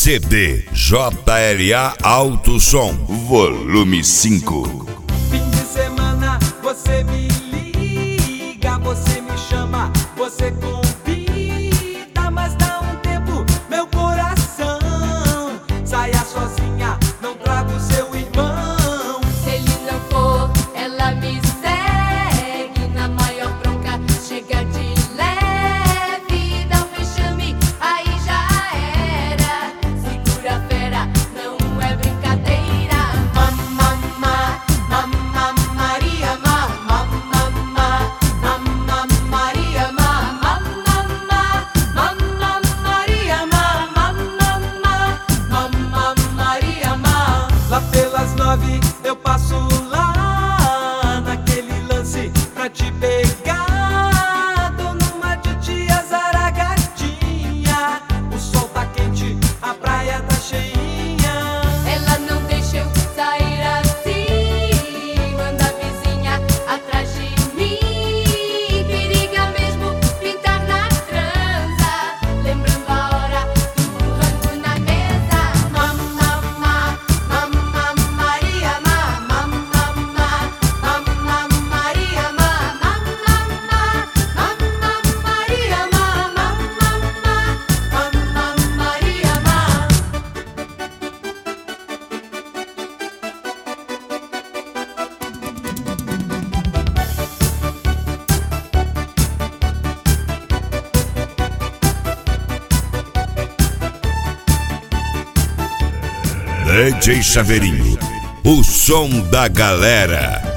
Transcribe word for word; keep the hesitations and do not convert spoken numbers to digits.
C D J L A Alto Som, volume cinco. Fim de semana, você me liga, você me chama, você convida, mas dá um tempo, meu coração. Saia sozinha, não trago seu irmão. Se ele não for, ela me segue na maior bronca, chega de leve, dá um vexame, aí já era. Segura a fera, não é brincadeira. Mamma, mamma, Maria, mamma, mamma, Maria, mamma, mamma, Maria, mamma, mamma, Maria, mamma. Lá pelas nove eu passo lá naquele lance pra te pegar. Tô numa de tia Zaragatinha, o sol tá quente, a praia tá cheinha. Ela não deixa eu sair assim, manda a vizinha atrás de mim. Periga mesmo pintar na transa, lembrando a hora do rango na mesa. Mamma, mamma, Maria, mamma, mamma, Maria, mamma, mamma, Maria, mamma, mamma, Maria, mamma. D J Chaveirinho, o som da galera.